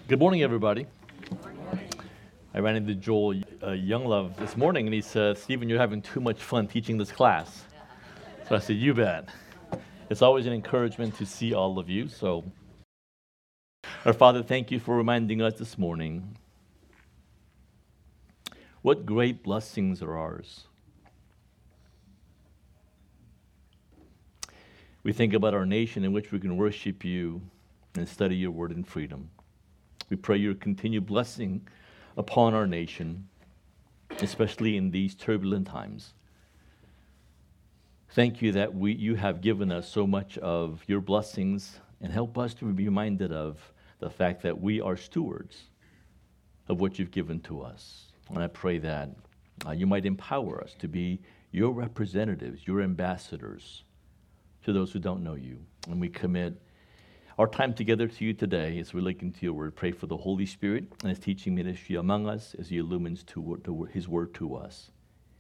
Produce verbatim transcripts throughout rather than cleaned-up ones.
Good morning, everybody. I ran into Joel uh, Younglove this morning, and he said, "Stephen, you're having too much fun teaching this class." So I said, "You bet." It's always an encouragement to see all of you. So, our Father, thank you for reminding us this morning what great blessings are ours. We think about our nation in which we can worship you and study your word in freedom. We pray your continued blessing upon our nation, especially in these turbulent times. Thank you that we, you have given us so much of your blessings, and help us to be reminded of the fact that we are stewards of what you've given to us. And I pray that uh, you might empower us to be your representatives, your ambassadors to those who don't know you. And we commit our time together to you today as we look into your word. Pray for the Holy Spirit and his teaching ministry among us as he illumines to, to his word to us.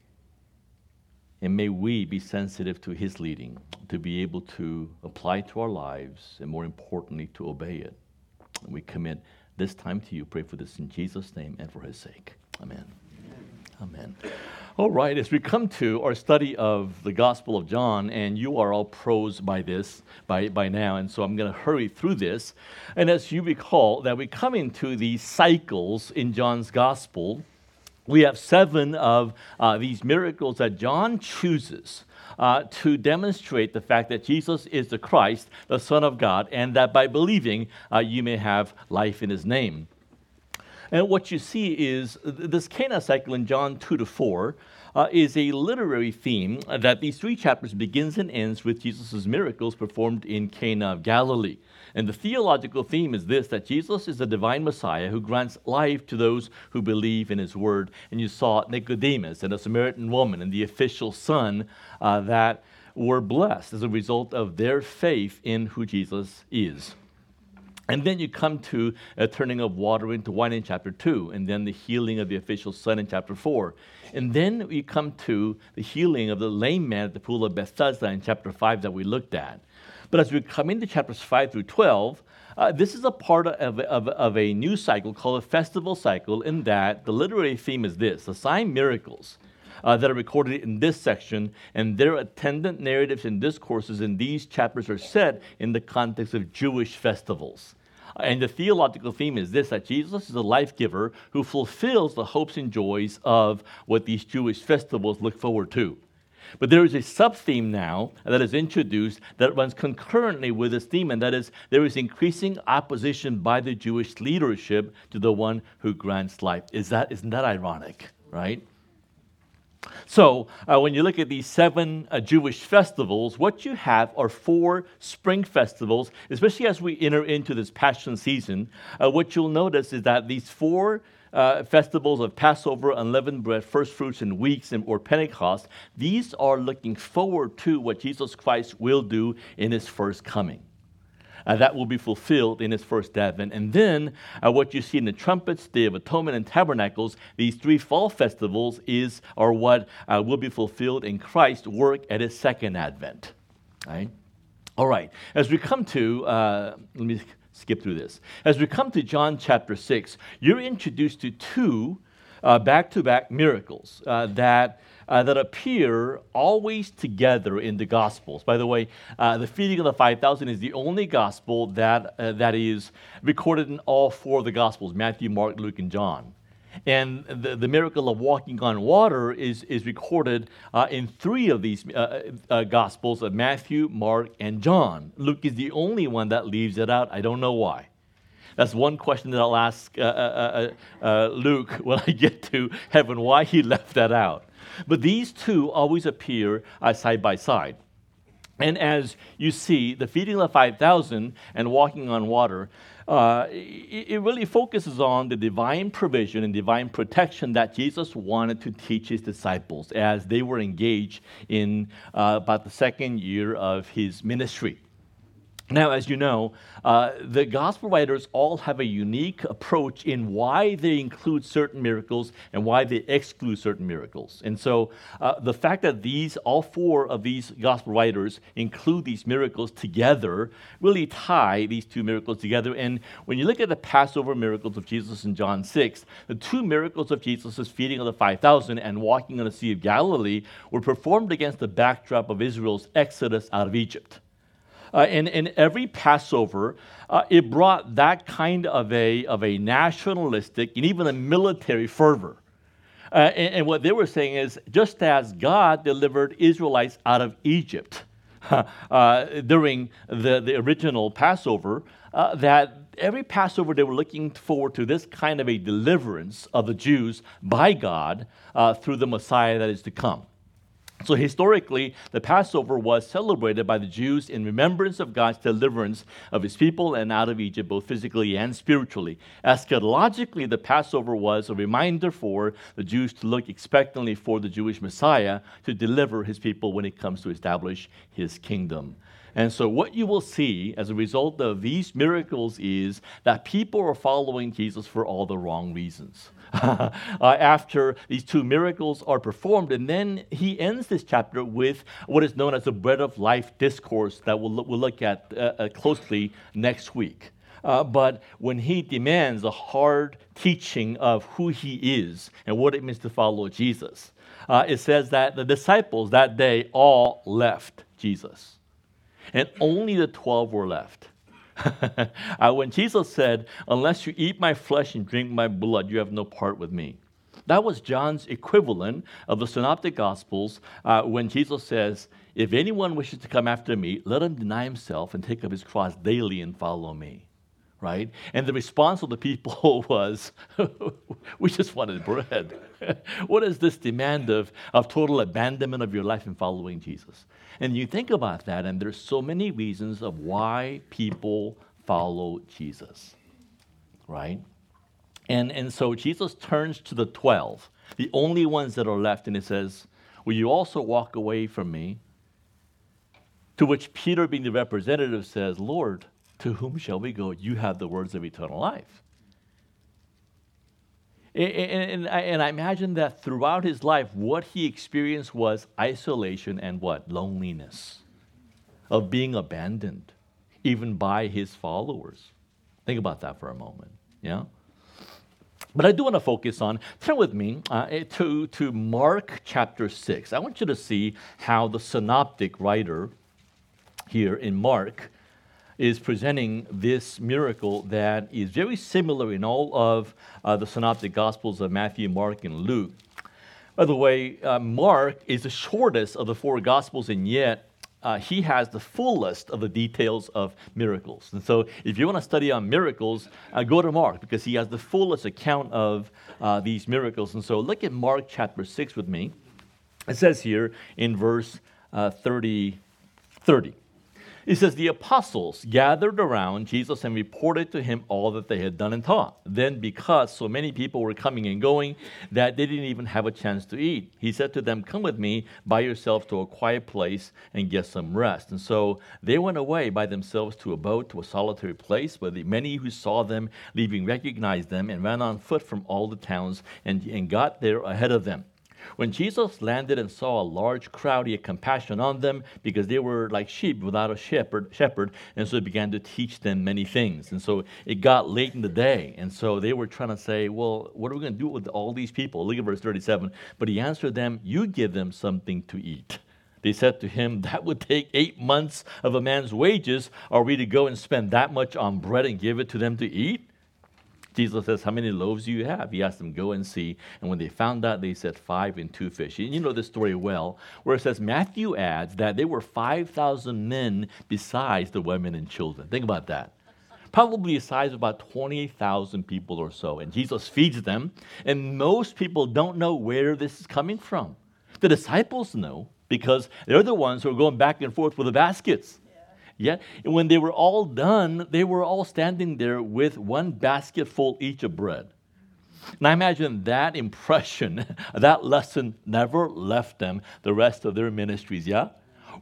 And may we be sensitive to his leading, to be able to apply to our lives, and more importantly, to obey it. And we commit this time to you. Pray for this in Jesus' name and for his sake. Amen. Amen. Amen. All right, as we come to our study of the Gospel of John, and you are all pros by this, by, by now, and so I'm going to hurry through this. And as you recall, that we come into these cycles in John's Gospel. We have seven of uh, these miracles that John chooses uh, to demonstrate the fact that Jesus is the Christ, the Son of God, and that by believing, uh, you may have life in his name. And what you see is this Cana cycle in John two to four uh, is a literary theme that these three chapters begins and ends with Jesus' miracles performed in Cana of Galilee. And the theological theme is this, that Jesus is the divine Messiah who grants life to those who believe in his word. And you saw Nicodemus and a Samaritan woman and the official son uh, that were blessed as a result of their faith in who Jesus is. And then you come to a turning of water into wine in chapter two, and then the healing of the official son in chapter four. And then we come to the healing of the lame man at the pool of Bethesda in chapter five that we looked at. But as we come into chapters five through twelve, uh, this is a part of, of, of a new cycle called a festival cycle, in that the literary theme is this: the sign miracles Uh, that are recorded in this section, and their attendant narratives and discourses in these chapters are set in the context of Jewish festivals. And the theological theme is this, that Jesus is a life giver who fulfills the hopes and joys of what these Jewish festivals look forward to. But there is a sub-theme now that is introduced that runs concurrently with this theme, and that is there is increasing opposition by the Jewish leadership to the one who grants life. Is that, isn't that ironic, right? So, uh, when you look at these seven uh, Jewish festivals, what you have are four spring festivals, especially as we enter into this Passion season. Uh, what you'll notice is that these four uh, festivals of Passover, unleavened bread, first fruits, and weeks, and, or Pentecost, these are looking forward to what Jesus Christ will do in his first coming. Uh, that will be fulfilled in his first advent. And then uh, what you see in the trumpets, Day of Atonement, and Tabernacles, these three fall festivals is are what uh, will be fulfilled in Christ's work at his second advent. Right? All right. As we come to, uh, let me skip through this. As we come to John chapter six, you're introduced to two uh, back-to-back miracles uh, that Uh, that appear always together in the Gospels. By the way, uh, the feeding of the five thousand is the only Gospel that uh, that is recorded in all four of the Gospels, Matthew, Mark, Luke, and John. And the, the miracle of walking on water is, is recorded uh, in three of these uh, uh, Gospels of Matthew, Mark, and John. Luke is the only one that leaves it out. I don't know why. That's one question that I'll ask uh, uh, uh, Luke when I get to heaven, why he left that out. But these two always appear uh, side by side. And as you see, the feeding of the five thousand and walking on water, uh, it, it really focuses on the divine provision and divine protection that Jesus wanted to teach his disciples as they were engaged in uh, about the second year of his ministry. Now, as you know, uh, the gospel writers all have a unique approach in why they include certain miracles and why they exclude certain miracles. And so uh, the fact that these, all four of these gospel writers include these miracles together really tie these two miracles together. And when you look at the Passover miracles of Jesus in John six, the two miracles of Jesus' feeding of the five thousand and walking on the Sea of Galilee were performed against the backdrop of Israel's exodus out of Egypt. Uh, and in every Passover, uh, it brought that kind of a, of a nationalistic and even a military fervor. Uh, and, and what they were saying is, just as God delivered Israelites out of Egypt uh, during the, the original Passover, uh, that every Passover they were looking forward to this kind of a deliverance of the Jews by God uh, through the Messiah that is to come. So historically, the Passover was celebrated by the Jews in remembrance of God's deliverance of his people and out of Egypt, both physically and spiritually. Eschatologically, the Passover was a reminder for the Jews to look expectantly for the Jewish Messiah to deliver his people when it comes to establish his kingdom. And so what you will see as a result of these miracles is that people are following Jesus for all the wrong reasons. uh, after these two miracles are performed, and then he ends this chapter with what is known as the bread of life discourse that we'll, we'll look at uh, uh, closely next week. Uh, but when he demands a hard teaching of who he is and what it means to follow Jesus, uh, it says that the disciples that day all left Jesus. And only the twelve were left. uh, when Jesus said, "Unless you eat my flesh and drink my blood, you have no part with me." That was John's equivalent of the Synoptic Gospels uh, when Jesus says, "If anyone wishes to come after me, let him deny himself and take up his cross daily and follow me." Right? And the response of the people was, "We just wanted bread." What is this demand of, of total abandonment of your life in following Jesus? And you think about that, and there's so many reasons of why people follow Jesus, right? And, and so Jesus turns to the twelve, the only ones that are left, and he says, "Will you also walk away from me?" To which Peter, being the representative, says, "Lord, to whom shall we go? You have the words of eternal life." And, and, and I imagine that throughout his life, what he experienced was isolation and what? Loneliness, of being abandoned, even by his followers. Think about that for a moment, yeah? But I do want to focus on, turn with me uh, to, to Mark chapter six. I want you to see how the synoptic writer here in Mark is presenting this miracle that is very similar in all of uh, the synoptic gospels of Matthew, Mark, and Luke. By the way, uh, Mark is the shortest of the four gospels, and yet uh, he has the fullest of the details of miracles. And so if you want to study on miracles, uh, go to Mark, because he has the fullest account of uh, these miracles. And so look at Mark chapter six with me. It says here in verse uh, thirty, thirty. It says, "The apostles gathered around Jesus and reported to him all that they had done and taught. Then, because so many people were coming and going that they didn't even have a chance to eat, he said to them, 'Come with me by yourselves to a quiet place and get some rest.' And so they went away by themselves to a boat, to a solitary place, but the many who saw them leaving recognized them and ran on foot from all the towns and, and got there ahead of them. When Jesus landed and saw a large crowd, he had compassion on them because they were like sheep without a shepherd, shepherd, and so he began to teach them many things. And so it got late in the day, and so they were trying to say, well, what are we going to do with all these people? Look at verse thirty-seven. But he answered them, 'You give them something to eat.' They said to him, 'That would take eight months of a man's wages. Are we to go and spend that much on bread and give it to them to eat?' Jesus says, 'How many loaves do you have?' He asked them, 'Go and see.' And when they found out, they said, 'Five and two fish.'" And you know this story well, where it says Matthew adds that there were five thousand men besides the women and children. Think about that. Probably a size of about twenty thousand people or so. And Jesus feeds them, and most people don't know where this is coming from. The disciples know, because they're the ones who are going back and forth with the baskets. Yeah, and when they were all done, they were all standing there with one basket full each of bread. And I imagine that impression, that lesson never left them the rest of their ministries, yeah?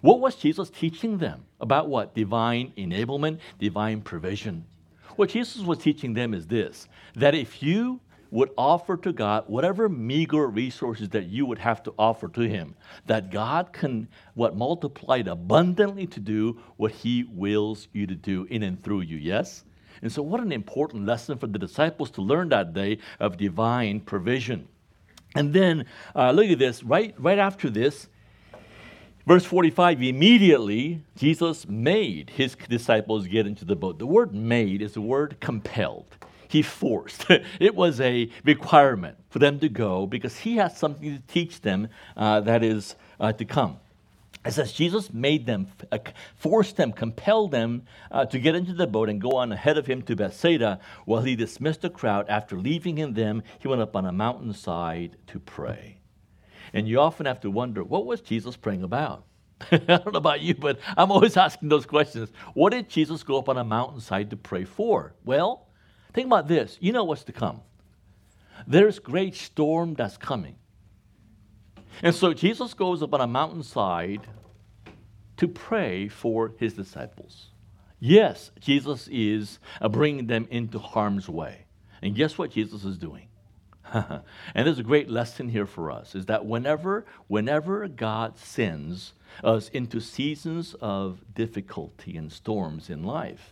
What was Jesus teaching them? About what? Divine enablement, divine provision. What Jesus was teaching them is this, that if you would offer to God whatever meager resources that you would have to offer to Him, that God can what multiply it abundantly to do what He wills you to do in and through you, yes? And so what an important lesson for the disciples to learn that day of divine provision. And then, uh, look at this, right, right after this, verse forty-five, immediately Jesus made His disciples get into the boat. The word made is the word compelled. He forced. It was a requirement for them to go because He has something to teach them uh, that is uh, to come. It says Jesus made them, uh, forced them, compelled them uh, to get into the boat and go on ahead of Him to Bethsaida while He dismissed the crowd. After leaving Him them, He went up on a mountainside to pray. And you often have to wonder, what was Jesus praying about? I don't know about you, but I'm always asking those questions. What did Jesus go up on a mountainside to pray for? Well, think about this. You know what's to come. There's great storm that's coming. And so Jesus goes up on a mountainside to pray for His disciples. Yes, Jesus is uh, bringing them into harm's way. And guess what Jesus is doing? And there's a great lesson here for us, is that whenever, whenever God sends us into seasons of difficulty and storms in life,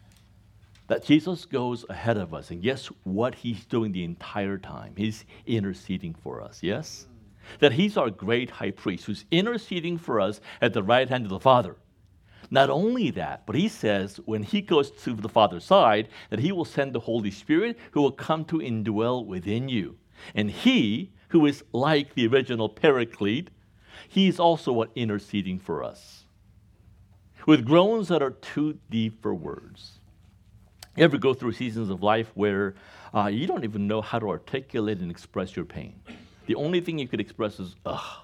that Jesus goes ahead of us. And guess what He's doing the entire time? He's interceding for us, yes? That He's our great high priest who's interceding for us at the right hand of the Father. Not only that, but He says when He goes to the Father's side, that He will send the Holy Spirit who will come to indwell within you. And He, who is like the original Paraclete, He is also what interceding for us. With groans that are too deep for words. You ever go through seasons of life where uh, you don't even know how to articulate and express your pain? The only thing you could express is, ugh,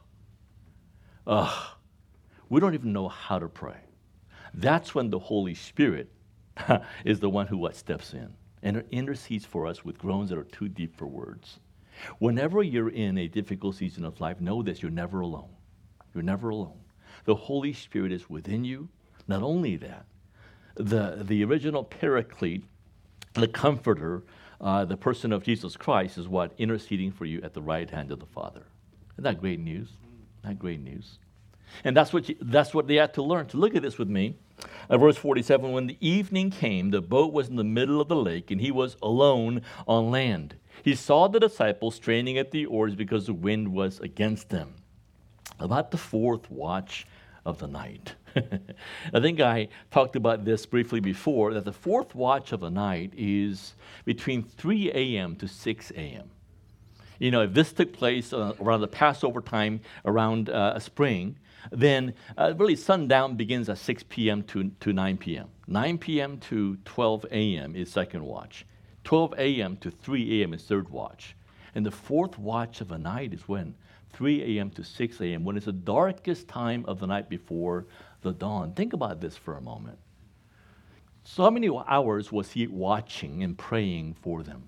ugh. We don't even know how to pray. That's when the Holy Spirit is the one who what steps in and intercedes for us with groans that are too deep for words. Whenever you're in a difficult season of life, know this, you're never alone. You're never alone. The Holy Spirit is within you. Not only that, the, the original Paraclete, the Comforter, uh, the person of Jesus Christ is what? Interceding for you at the right hand of the Father. Isn't that great news? Isn't that great news? And that's what you, that's what they had to learn. To look at this with me. Uh, verse forty-seven, when the evening came, the boat was in the middle of the lake, and He was alone on land. He saw the disciples straining at the oars because the wind was against them. About the fourth watch of the night. I think I talked about this briefly before, that the fourth watch of the night is between three a.m. to six a.m. You know, if this took place uh, around the Passover time, around uh, spring, then uh, really sundown begins at six p.m. to, to nine p.m. nine p.m. to twelve a.m. is second watch. twelve a.m. to three a.m. is third watch. And the fourth watch of the night is when? three a.m. to six a.m., when it's the darkest time of the night before the dawn. Think about this for a moment. So how many hours was He watching and praying for them?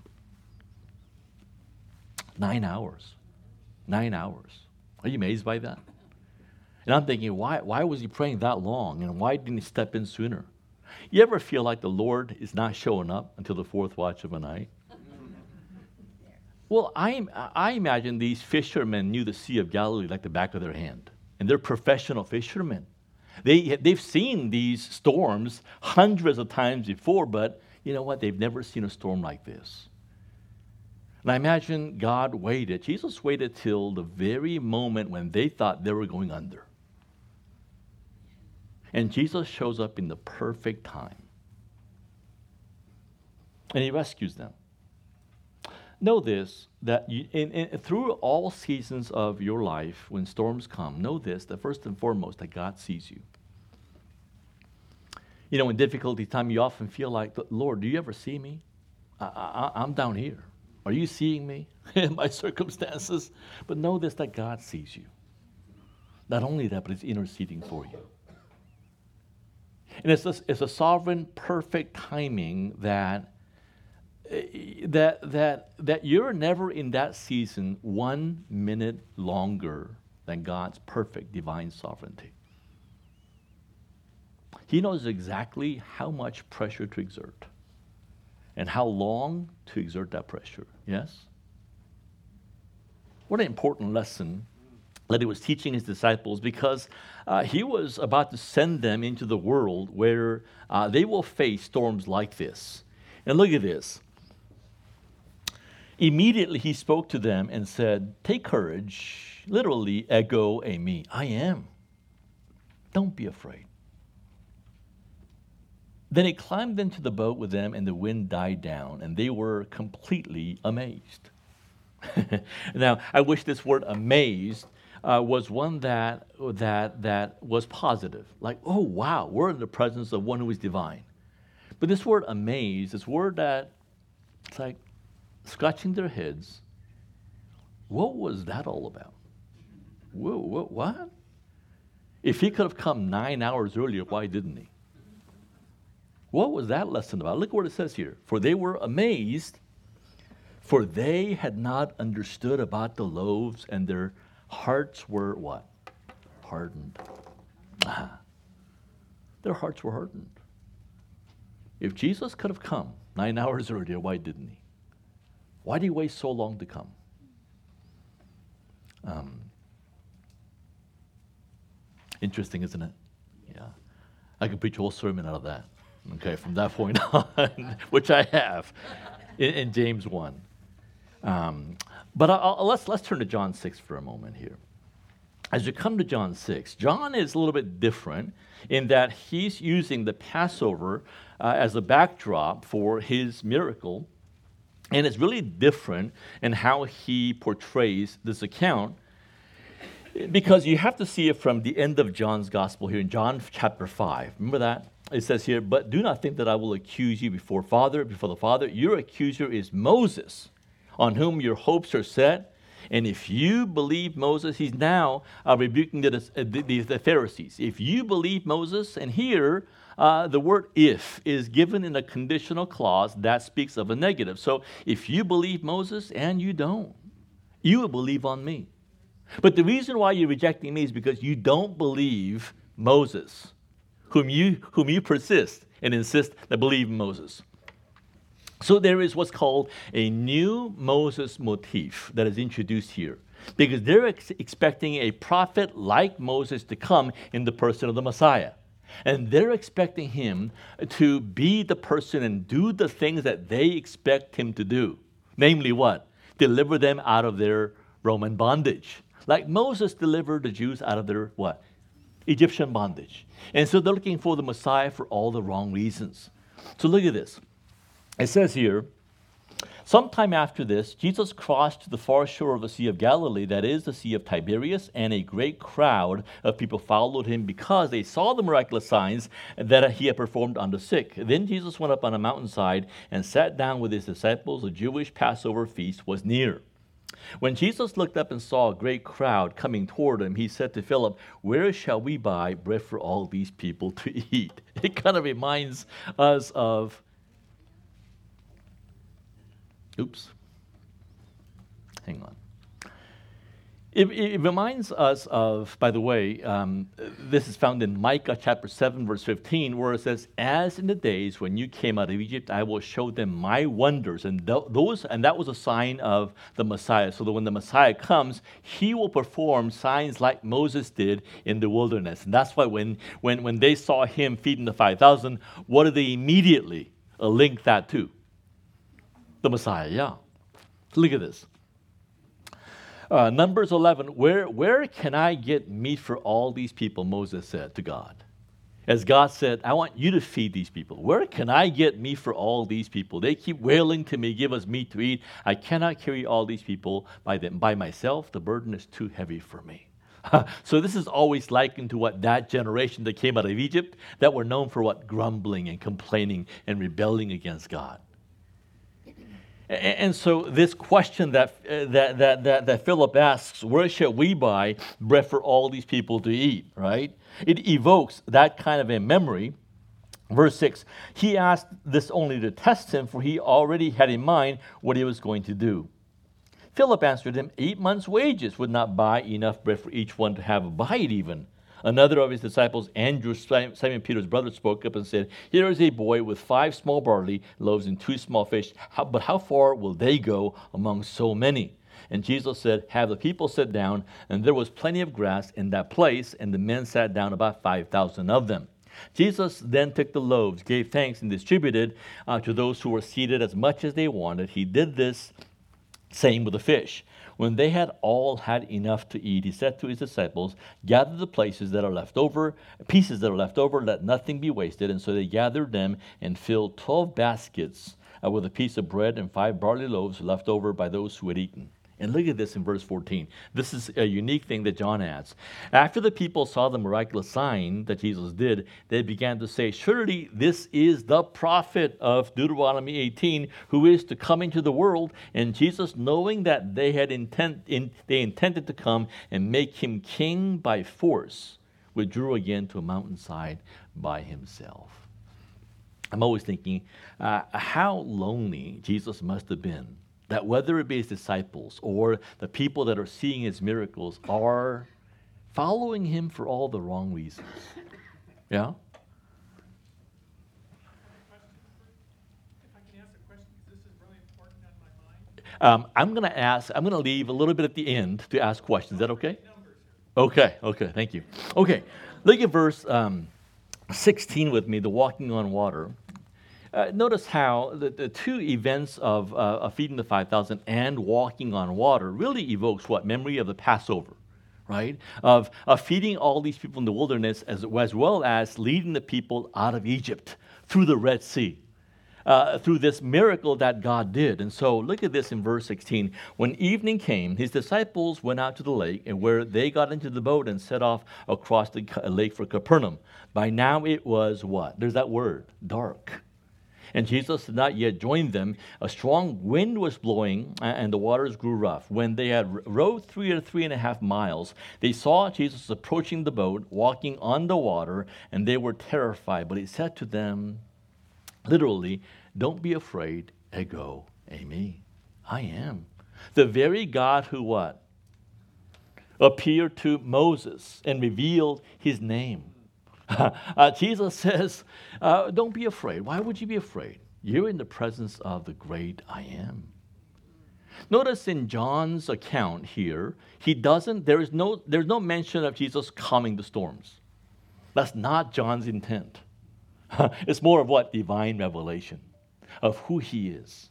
Nine hours. Nine hours. Are you amazed by that? And I'm thinking, why, why was He praying that long? And why didn't He step in sooner? You ever feel like the Lord is not showing up until the fourth watch of the night? Well, I, I imagine these fishermen knew the Sea of Galilee like the back of their hand. And they're professional fishermen. They, they've seen these storms hundreds of times before, but you know what? They've never seen a storm like this. And I imagine God waited. Jesus waited till the very moment when they thought they were going under. And Jesus shows up in the perfect time. And He rescues them. Know this, that you, in, in, through all seasons of your life, when storms come, know this, that first and foremost, that God sees you. You know, in difficulty time, you often feel like, Lord, do you ever see me? I, I, I'm down here. Are you seeing me in my circumstances? But know this, that God sees you. Not only that, but He's interceding for you. And it's a, it's a sovereign, perfect timing that that that that you're never in that season one minute longer than God's perfect divine sovereignty. He knows exactly how much pressure to exert and how long to exert that pressure. Yes? What an important lesson that he was teaching his disciples, because uh, he was about to send them into the world where uh, they will face storms like this. And look at this. Immediately he spoke to them and said, take courage, literally, ego eimi, I am. Don't be afraid. Then he climbed into the boat with them, and the wind died down, and they were completely amazed. Now, I wish this word amazed uh, was one that, that, that was positive. Like, oh, wow, we're in the presence of one who is divine. But this word amazed, this word that, it's like scratching their heads. What was that all about? Whoa, what, what? If he could have come nine hours earlier, why didn't he? What was that lesson about? Look what it says here. For they were amazed, for they had not understood about the loaves, and their hearts were what? Hardened. Ah. Their hearts were hardened. If Jesus could have come nine hours earlier, why didn't he? Why did he wait so long to come? Um, interesting, isn't it? Yeah. I could preach a whole sermon out of that, okay, from that point on, which I have in, in James one. Um, but I'll, I'll, let's, let's turn to John six for a moment here. As you come to John six, John is a little bit different in that he's using the Passover uh, as a backdrop for his miracle. And it's really different in how he portrays this account, because you have to see it from the end of John's gospel here in John chapter five. Remember that? It says here, but do not think that I will accuse you before Father, before the Father. Your accuser is Moses, on whom your hopes are set. And if you believe Moses, he's now uh, rebuking the, the, the Pharisees. If you believe Moses, and here uh, the word if is given in a conditional clause that speaks of a negative. So if you believe Moses and you don't, you will believe on me. But the reason why you're rejecting me is because you don't believe Moses, whom you, whom you persist and insist that believe in Moses. So there is what's called a new Moses motif that is introduced here, because they're ex- expecting a prophet like Moses to come in the person of the Messiah. And they're expecting him to be the person and do the things that they expect him to do. Namely what? Deliver them out of their Roman bondage. Like Moses delivered the Jews out of their what? Egyptian bondage. And so they're looking for the Messiah for all the wrong reasons. So look at this. It says here, sometime after this, Jesus crossed to the far shore of the Sea of Galilee, that is the Sea of Tiberias, and a great crowd of people followed him because they saw the miraculous signs that he had performed on the sick. Then Jesus went up on a mountainside and sat down with his disciples. The Jewish Passover feast was near. When Jesus looked up and saw a great crowd coming toward him, he said to Philip, where shall we buy bread for all these people to eat? It kind of reminds us of Oops. Hang on. It, it reminds us of, by the way, um, this is found in Micah chapter seven, verse fifteen, where it says, as in the days when you came out of Egypt, I will show them my wonders. And th- those, and that was a sign of the Messiah. So that when the Messiah comes, he will perform signs like Moses did in the wilderness. And that's why when, when, when they saw him feeding the five thousand, what did they immediately uh, link that to? The Messiah, yeah. Look at this. Uh, Numbers eleven, where, where can I get meat for all these people, Moses said to God. As God said, I want you to feed these people. Where can I get meat for all these people? They keep wailing to me, give us meat to eat. I cannot carry all these people by them. By myself, the burden is too heavy for me. So this is always likened to what that generation that came out of Egypt, that were known for what? Grumbling and complaining and rebelling against God. And so this question that, uh, that, that, that, that Philip asks, where shall we buy bread for all these people to eat, right? It evokes that kind of a memory. Verse six, he asked this only to test him, for he already had in mind what he was going to do. Philip answered him, eight months' wages would not buy enough bread for each one to have a bite even. Another of his disciples, Andrew, Simon Peter's brother, spoke up and said, "Here is a boy with five small barley loaves and two small fish. How, but how far will they go among so many?" And Jesus said, "Have the people sit down." And there was plenty of grass in that place, and the men sat down, about five thousand of them. Jesus then took the loaves, gave thanks, and distributed uh, to those who were seated as much as they wanted. He did this same with the fish. When they had all had enough to eat, he said to his disciples, "Gather the places that are left over, pieces that are left over, let nothing be wasted." And so they gathered them and filled twelve baskets uh, with a piece of bread and five barley loaves left over by those who had eaten. And look at this in verse fourteen. This is a unique thing that John adds. After the people saw the miraculous sign that Jesus did, they began to say, "Surely this is the prophet of Deuteronomy eighteen, who is to come into the world." And Jesus, knowing that they had intent, in, they intended to come and make him king by force, withdrew again to a mountainside by himself. I'm always thinking, uh, how lonely Jesus must have been, that whether it be his disciples or the people that are seeing his miracles are following him for all the wrong reasons. Yeah? If I can ask a question, because this is really important on my mind. Um, I'm going to ask, I'm going to leave a little bit at the end to ask questions. Is that okay? Okay, okay, thank you. Okay, look at verse um, sixteen with me, the walking on water. Uh, notice how the, the two events of, uh, of feeding the five thousand and walking on water really evokes what? Memory of the Passover, right? Of, of feeding all these people in the wilderness as, as well as leading the people out of Egypt through the Red Sea, uh, through this miracle that God did. And so look at this in verse sixteen. When evening came, his disciples went out to the lake, and where they got into the boat and set off across the lake for Capernaum. By now it was what? There's that word, dark. And Jesus had not yet joined them. A strong wind was blowing, and the waters grew rough. When they had rowed three or three and a half miles, they saw Jesus approaching the boat, walking on the water, and they were terrified. But he said to them, literally, "Don't be afraid, ego eimi. I am." The very God who what? Appeared to Moses and revealed his name. uh, Jesus says, uh, don't be afraid. Why would you be afraid? You're in the presence of the great I am. Notice in John's account here, he doesn't, there is no, there's no mention of Jesus calming the storms. That's not John's intent. It's more of what? Divine revelation of who he is.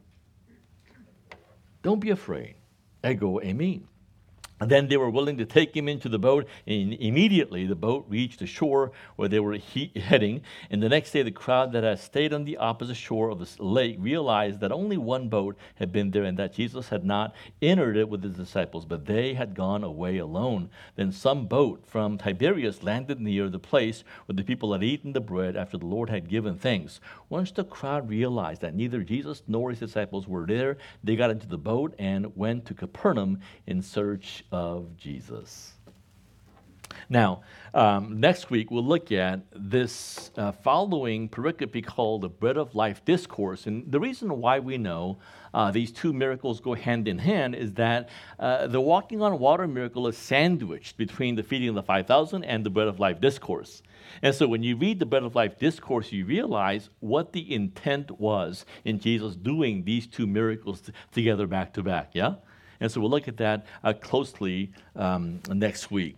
Don't be afraid. Ego eimi. And then they were willing to take him into the boat, and immediately the boat reached the shore where they were he- heading. And the next day, the crowd that had stayed on the opposite shore of the lake realized that only one boat had been there, and that Jesus had not entered it with his disciples, but they had gone away alone. Then some boat from Tiberias landed near the place where the people had eaten the bread after the Lord had given thanks. Once the crowd realized that neither Jesus nor his disciples were there, they got into the boat and went to Capernaum in search of Jesus. Now, um, next week we'll look at this uh, following pericope called the Bread of Life Discourse. And the reason why we know uh, these two miracles go hand in hand is that uh, the walking on water miracle is sandwiched between the feeding of the five thousand and the Bread of Life Discourse. And so when you read the Bread of Life Discourse, you realize what the intent was in Jesus doing these two miracles t- together back to back, yeah? And so we'll look at that uh, closely um, next week.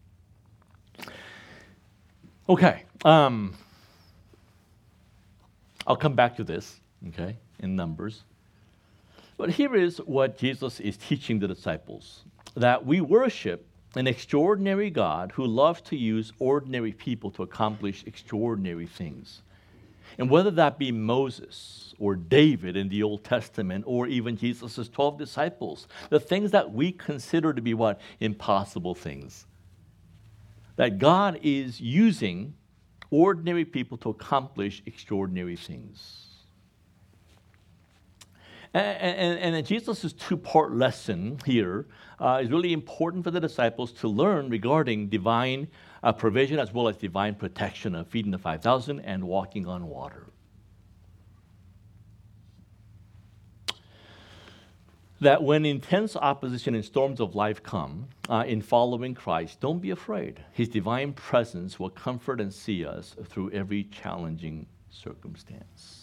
Okay. Um, I'll come back to this, okay, in Numbers. But here is what Jesus is teaching the disciples, that we worship an extraordinary God who loves to use ordinary people to accomplish extraordinary things. And whether that be Moses or David in the Old Testament or even Jesus' twelve disciples, the things that we consider to be what? Impossible things. That God is using ordinary people to accomplish extraordinary things. And, and, and Jesus' two-part lesson here uh, is really important for the disciples to learn regarding divine uh, provision as well as divine protection of feeding the five thousand and walking on water. that when intense opposition and storms of life come uh, in following Christ, don't be afraid. His divine presence will comfort and see us through every challenging circumstance.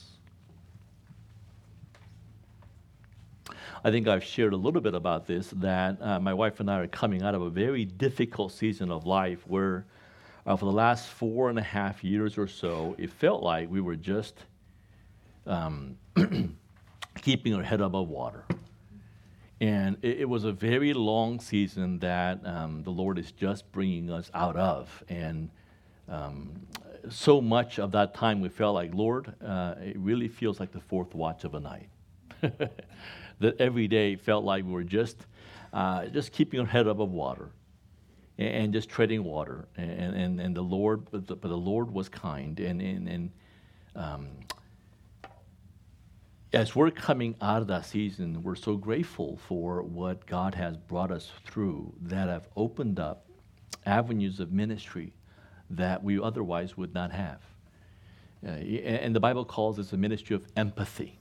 I think I've shared a little bit about this, that uh, my wife and I are coming out of a very difficult season of life where uh, for the last four and a half years or so, it felt like we were just um, keeping our head above water. And it, it was a very long season that um, the Lord is just bringing us out of. And um, so much of that time we felt like, Lord, uh, it really feels like the fourth watch of a night. That every day felt like we were just uh, just keeping our head above water and, and just treading water. And, and, and the Lord, but the, but the Lord was kind. And, and, and um, as we're coming out of that season, we're so grateful for what God has brought us through that have opened up avenues of ministry that we otherwise would not have. Uh, and the Bible calls this a ministry of empathy.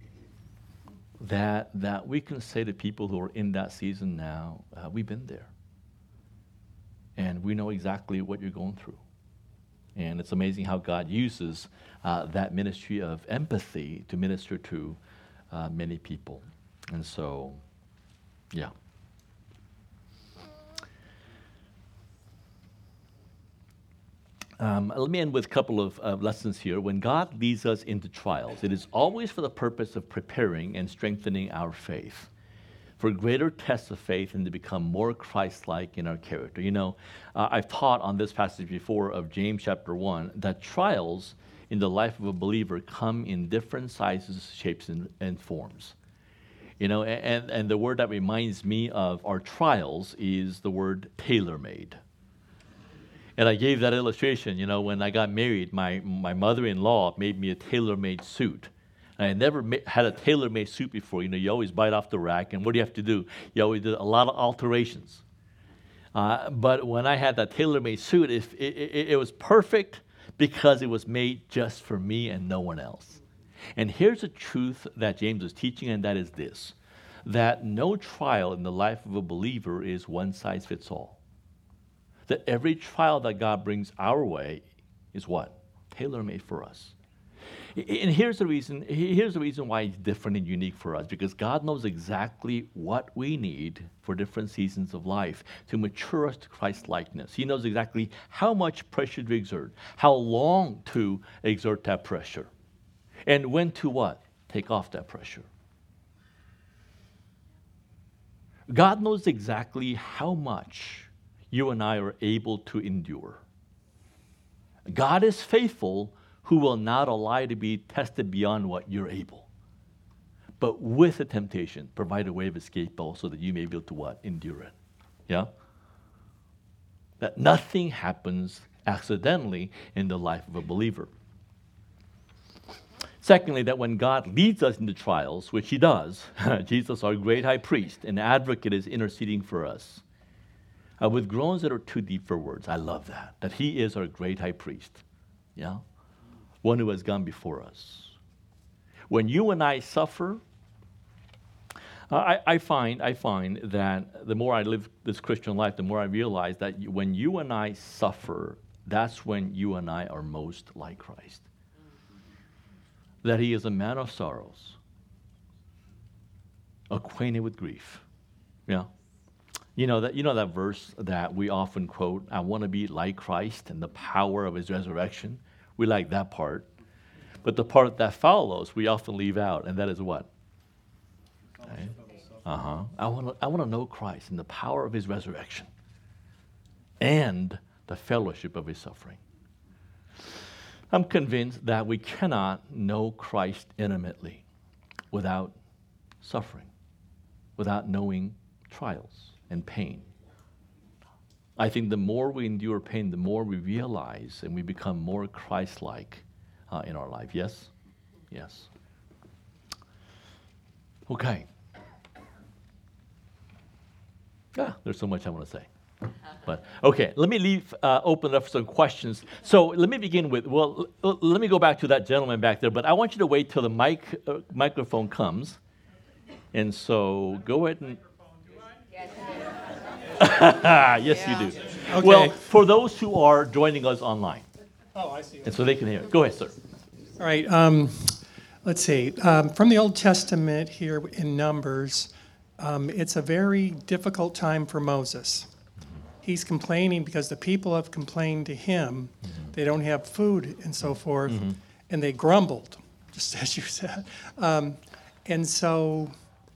That that we can say to people who are in that season now, uh, we've been there. And we know exactly what you're going through. And it's amazing how God uses uh, that ministry of empathy to minister to uh, many people. And so, yeah. Um, let me end with a couple of uh, lessons here. When God leads us into trials, it is always for the purpose of preparing and strengthening our faith, for greater tests of faith and to become more Christ-like in our character. You know, uh, I've taught on this passage before of James chapter one that trials in the life of a believer come in different sizes, shapes, and, and forms. You know, and, and the word that reminds me of our trials is the word tailor-made. And I gave that illustration, you know, when I got married, my, my mother-in-law made me a tailor-made suit. And I never ma- had a tailor-made suit before. You know, you always buy it off the rack, and what do you have to do? You always do a lot of alterations. Uh, but when I had that tailor-made suit, it, it, it, it was perfect because it was made just for me and no one else. And here's a truth that James is teaching, and that is this, that no trial in the life of a believer is one size fits all. That every trial that God brings our way is what? Tailor-made for us. And here's the reason, here's the reason why it's different and unique for us, because God knows exactly what we need for different seasons of life to mature us to Christ-likeness. He knows exactly how much pressure to exert, how long to exert that pressure, and when to what? Take off that pressure. God knows exactly how much you and I are able to endure. God is faithful, who will not allow you to be tested beyond what you're able. But with the temptation, provide a way of escape also that you may be able to what? Endure it. Yeah? That nothing happens accidentally in the life of a believer. Secondly, that when God leads us into trials, which he does, Jesus, our great high priest and advocate, is interceding for us. Uh, with groans that are too deep for words. I love that, that he is our great high priest, yeah? One who has gone before us. When you and I suffer, uh, I, I find I find that the more I live this Christian life, the more I realize that you, when you and I suffer, that's when you and I are most like Christ. That he is a man of sorrows, acquainted with grief, yeah? You know that you know that verse that we often quote, I want to be like Christ and the power of his resurrection. We like that part. But the part that follows, we often leave out, and that is what? Okay. Uh-huh. I want to I want to know Christ and the power of his resurrection and the fellowship of his suffering. I'm convinced that we cannot know Christ intimately without suffering, without knowing trials and pain. I think the more we endure pain, the more we realize and we become more Christ-like uh, in our life. Yes? Yes. Okay. Ah, there's so much I want to say. But okay, let me leave uh, open up for some questions. So let me begin with, well, l- let me go back to that gentleman back there, but I want you to wait till the mic uh, microphone comes. And so go ahead and. Microphone, do I? yes, Yeah. you do. Okay. Well, for those who are joining us online, Oh, I see. and so they can hear. Go ahead, sir. All right. Um, let's see. Um, from the Old Testament here in Numbers, um, it's a very difficult time for Moses. He's complaining because the people have complained to him. They don't have food and so forth, and they grumbled, just as you said. Um, and so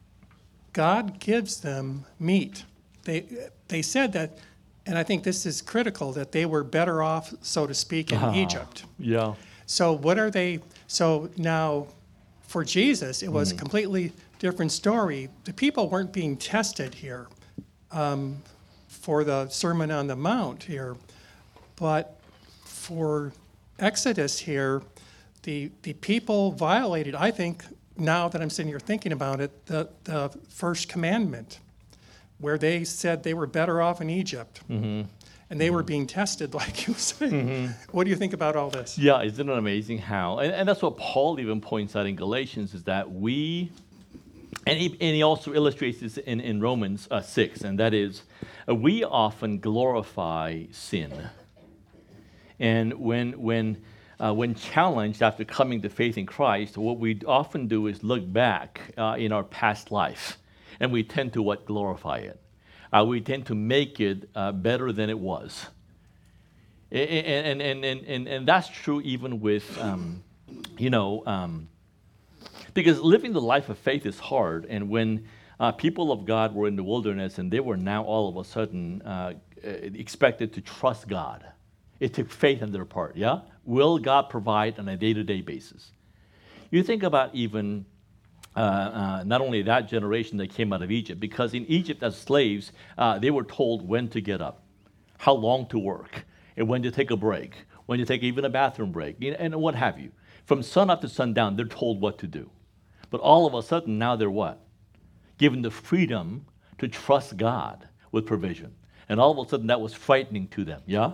God gives them meat. They they said that, and I think this is critical, that they were better off, so to speak, in Ah. Egypt. Yeah. So what are they? So now, for Jesus, it was a completely different story. The people weren't being tested here um, for the Sermon on the Mount here, but for Exodus here, the the people violated, I think, now that I'm sitting here thinking about it, the, the first commandment, where they said they were better off in Egypt. Mm-hmm. And they were being tested, like you say. Mm-hmm. What do you think about all this? Yeah, isn't it amazing how? And, and that's what Paul even points out in Galatians is that we, and he, and he also illustrates this in, in Romans uh, six, and that is, uh, we often glorify sin. And when, when, uh, when challenged after coming to faith in Christ, what we often do is look back uh, in our past life, and we tend to what? Glorify it. Uh, we tend to make it uh, better than it was. And, and, and, and, and that's true even with, um, you know, um, because living the life of faith is hard. And when uh, people of God were in the wilderness and they were now all of a sudden uh, expected to trust God, it took faith on their part, yeah? Will God provide on a day-to-day basis? You think about even uh, uh, not only that generation that came out of Egypt, because in Egypt as slaves, uh, they were told when to get up, how long to work, and when to take a break, when to take even a bathroom break, and what have you. From sun up to sundown, they're told what to do. But all of a sudden, now they're what? Given the freedom to trust God with provision. And all of a sudden, that was frightening to them, yeah?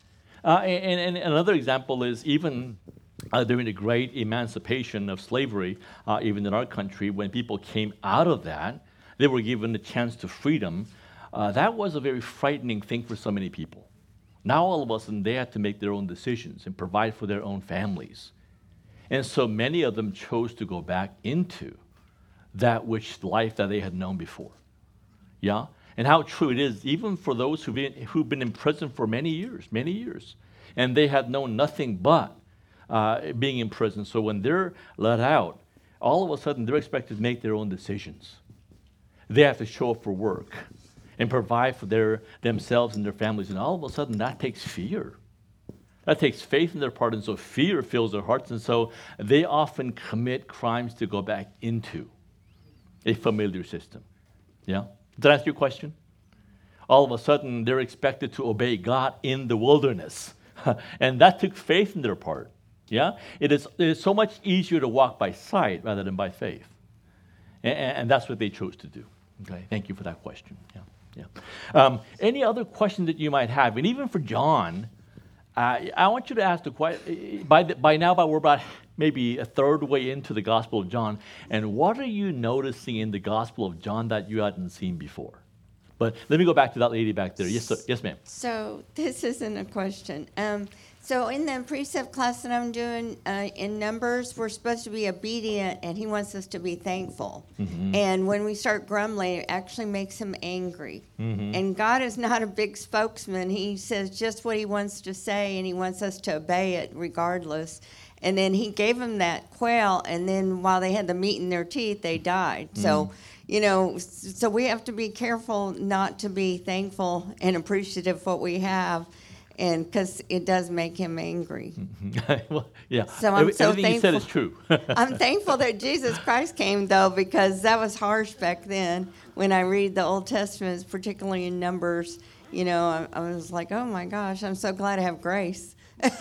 Uh, and, and another example is even uh, during the great emancipation of slavery, uh, even in our country, when people came out of that, they were given a chance to freedom. Uh, that was a very frightening thing for so many people. Now all of a sudden they had to make their own decisions and provide for their own families. And so many of them chose to go back into that which life that they had known before. Yeah? And how true it is, even for those who've been, who've been in prison for many years, many years, and they had known nothing but uh, being in prison. So when they're let out, all of a sudden they're expected to make their own decisions. They have to show up for work and provide for their themselves and their families. And all of a sudden, that takes fear. That takes faith in their part, and so fear fills their hearts, and so they often commit crimes to go back into a familiar system. Yeah? Did that answer your question? All of a sudden, they're expected to obey God in the wilderness. And that took faith in their part. Yeah? It is, it is so much easier to walk by sight rather than by faith. And, and that's what they chose to do. Okay? Thank you for that question. Yeah. Yeah. Um, any other questions that you might have? And even for John, uh, I want you to ask the question. By, the, by now, by we're about maybe a third way into the Gospel of John, and what are you noticing in the Gospel of John that you hadn't seen before? But let me go back to that lady back there. Yes, sir. Yes, ma'am. So this isn't a question. Um, so in the precept class that I'm doing uh, in Numbers, we're supposed to be obedient, and he wants us to be thankful. Mm-hmm. And when we start grumbling, it actually makes him angry. Mm-hmm. And God is not a big spokesman. He says just what he wants to say, and he wants us to obey it regardless. And then he gave them that quail, and then while they had the meat in their teeth, they died. Mm-hmm. So, you know, so we have to be careful not to be thankful and appreciative of what we have. And because it does make him angry. Well, yeah. So I'm Every, so everything thankful. you said is true. I'm thankful that Jesus Christ came, though, because that was harsh back then. When I read the Old Testament, particularly in Numbers, you know, I, I was like, oh my gosh, I'm so glad I have grace.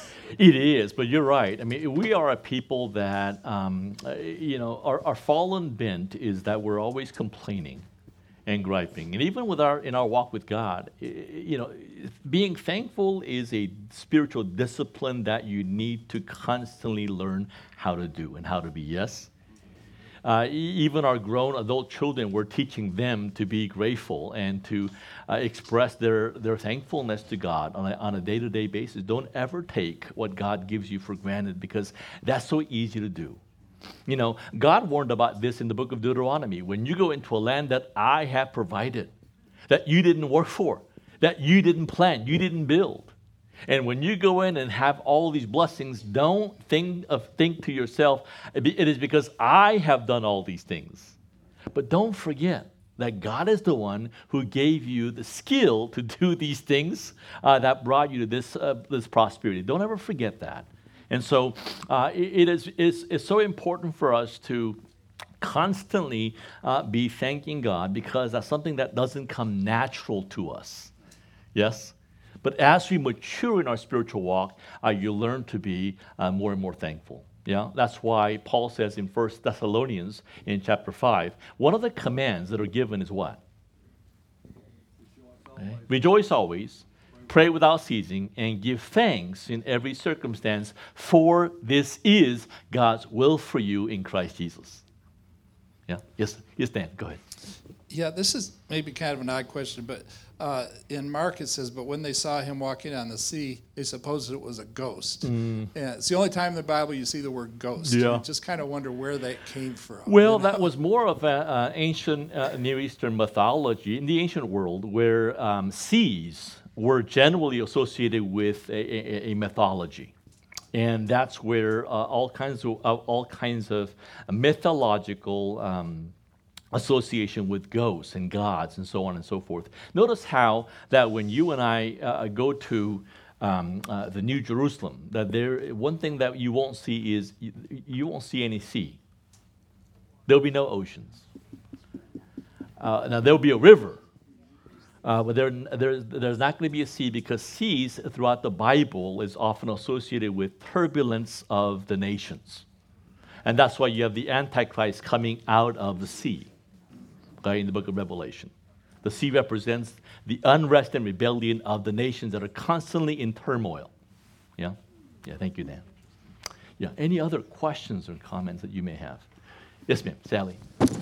It is, but you're right. I mean, we are a people that, um, uh, you know, our, our fallen bent is that we're always complaining and griping. And even with our in our walk with God, you know, being thankful is a spiritual discipline that you need to constantly learn how to do and how to be. Yes? Uh, e- even our grown adult children, we're teaching them to be grateful and to uh, express their, their thankfulness to God on a, on a day-to-day basis. Don't ever take what God gives you for granted, because that's so easy to do. You know, God warned about this in the book of Deuteronomy. When you go into a land that I have provided, that you didn't work for, that you didn't plan, you didn't build. And when you go in and have all these blessings, don't think of think to yourself, it is because I have done all these things. But don't forget that God is the one who gave you the skill to do these things uh, that brought you to this uh, this prosperity. Don't ever forget that. And so uh, it, it is it's, it's so important for us to constantly uh, be thanking God, because that's something that doesn't come natural to us. Yes? But as we mature in our spiritual walk, uh, you learn to be uh, more and more thankful. Yeah, that's why Paul says in First Thessalonians in chapter five, one of the commands that are given is what? Rejoice always, Rejoice always, pray without ceasing, and give thanks in every circumstance, for this is God's will for you in Christ Jesus. Yeah, yes, yes, Dan, go ahead. Yeah, this is maybe kind of an odd question, but uh, in Mark it says, but when they saw him walking on the sea, they supposed it was a ghost. Mm. And it's the only time in the Bible you see the word ghost. Yeah. I just kind of wonder where that came from. Well, you know? that was more of an uh, ancient uh, Near Eastern mythology in the ancient world, where um, seas were generally associated with a, a, a mythology. And that's where uh, all kinds of uh, all kinds of mythological um, association with ghosts and gods and so on and so forth. Notice how that when you and I uh, go to um, uh, the New Jerusalem, that there one thing that you won't see is you, you won't see any sea. There'll be no oceans. Uh, now there'll be a river. Uh, but there, there, there's not going to be a sea, because seas throughout the Bible is often associated with turbulence of the nations. And that's why you have the Antichrist coming out of the sea, okay, in the book of Revelation. The sea represents the unrest and rebellion of the nations that are constantly in turmoil. Yeah? Yeah, thank you, Dan. Yeah, any other questions or comments that you may have? Yes, ma'am, Sally.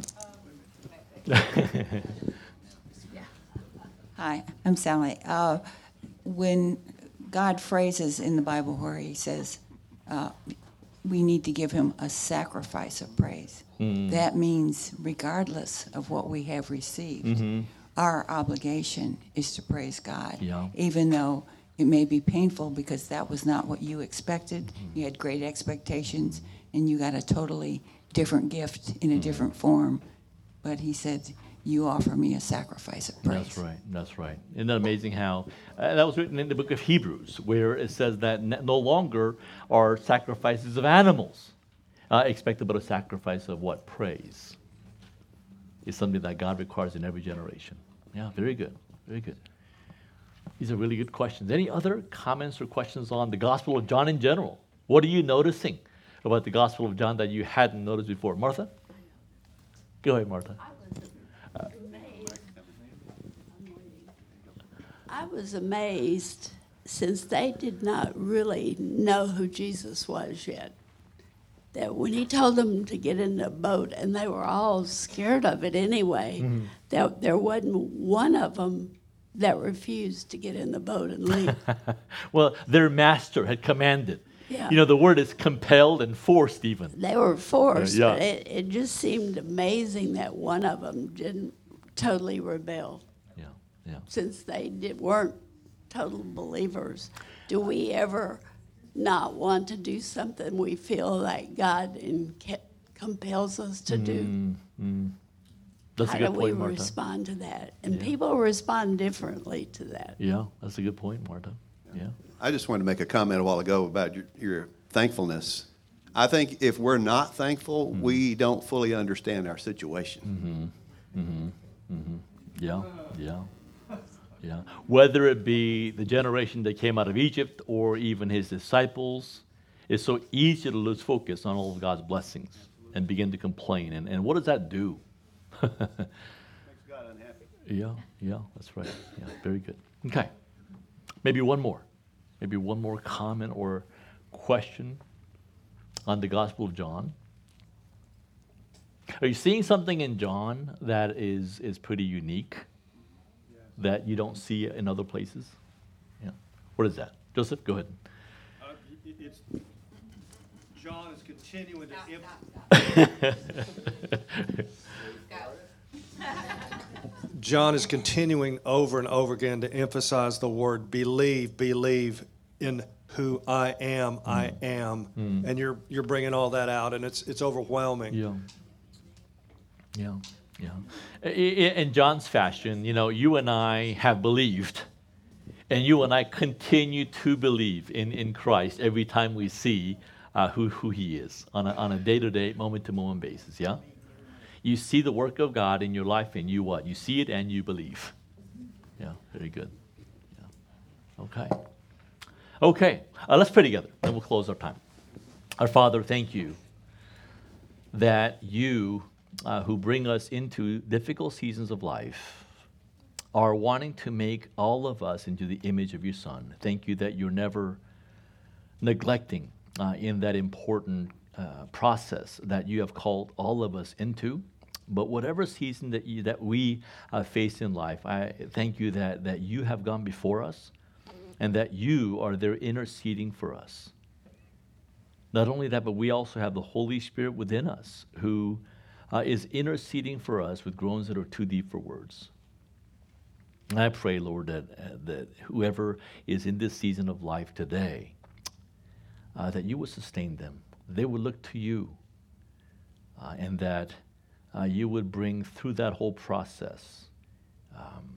Hi, I'm Sally. Uh, when God phrases in the Bible where he says uh, we need to give him a sacrifice of praise, mm. that means regardless of what we have received, mm-hmm. our obligation is to praise God, yeah. even though it may be painful, because that was not what you expected. Mm-hmm. You had great expectations, and you got a totally different gift in a mm-hmm. different form. But he said, you offer me a sacrifice of praise. That's right, that's right. Isn't that amazing how, uh, that was written in the book of Hebrews, where it says that no longer are sacrifices of animals uh, expected, but a sacrifice of what? Praise. Is something that God requires in every generation. Yeah, very good, very good. These are really good questions. Any other comments or questions on the Gospel of John in general? What are you noticing about the Gospel of John that you hadn't noticed before? Martha? Go ahead, Martha. I was amazed, since they did not really know who Jesus was yet, that when he told them to get in the boat, and they were all scared of it anyway, mm-hmm. that there wasn't one of them that refused to get in the boat and leave. Well, their master had commanded. Yeah. You know, the word is compelled and forced even. They were forced, uh, yeah. but it, it just seemed amazing that one of them didn't totally rebel. Yeah, yeah. Since they did, weren't total believers. Do we ever not want to do something we feel like God in, compels us to do? Mm-hmm. That's How a good do point, we Martha. respond to that? And Yeah. people respond differently to that. Yeah, that's a good point, Martha. Yeah. I just wanted to make a comment a while ago about your, your thankfulness. I think if we're not thankful, mm-hmm. we don't fully understand our situation. Mm-hmm. Mm-hmm. Mm-hmm. Yeah, yeah, yeah. Whether it be the generation that came out of Egypt or even his disciples, it's so easy to lose focus on all of God's blessings and begin to complain. And, and what does that do? Makes God unhappy. Yeah, yeah, that's right. Yeah, very good. Okay, maybe one more. Maybe one more comment or question on the Gospel of John. Are you seeing something in John that is, is pretty unique that you don't see in other places? Yeah. What is that? Joseph, go ahead. Uh, it- it's, John is continuing to em- John is continuing over and over again to emphasize the word believe, believe in who I am, mm. I am, mm. and you're you're bringing all that out, and it's it's overwhelming. Yeah, yeah, yeah. In John's fashion, you know, you and I have believed, and you and I continue to believe in, in Christ every time we see uh, who who He is on a on a day to day, moment to moment basis. Yeah. You see the work of God in your life, and you what? You see it and you believe. Yeah, very good. Yeah. Okay. Okay, uh, let's pray together, and we'll close our time. Our Father, thank you that you, uh, who bring us into difficult seasons of life, are wanting to make all of us into the image of your Son. Thank you that you're never neglecting uh, in that important uh, process that you have called all of us into. But whatever season that you, that we uh, face in life, I thank you that, that you have gone before us and that you are there interceding for us. Not only that, but we also have the Holy Spirit within us who uh, is interceding for us with groans that are too deep for words. And I pray, Lord, that, uh, that whoever is in this season of life today, uh, that you would sustain them. They would look to you uh, and that Uh, you would bring through that whole process um,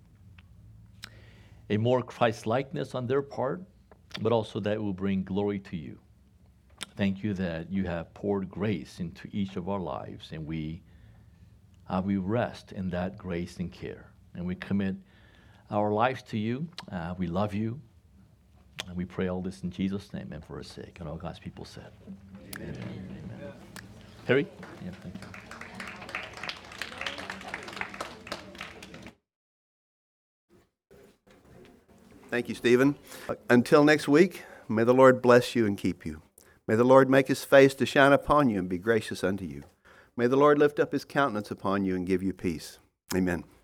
a more Christ-likeness on their part, but also that it will bring glory to you. Thank you that you have poured grace into each of our lives, and we uh, we rest in that grace and care. And we commit our lives to you. Uh, we love you. And we pray all this in Jesus' name and for His sake. And all God's people said, Amen. Amen. Amen. Harry? Yeah, thank you. Thank you, Stephen. Until next week, may the Lord bless you and keep you. May the Lord make His face to shine upon you and be gracious unto you. May the Lord lift up His countenance upon you and give you peace. Amen.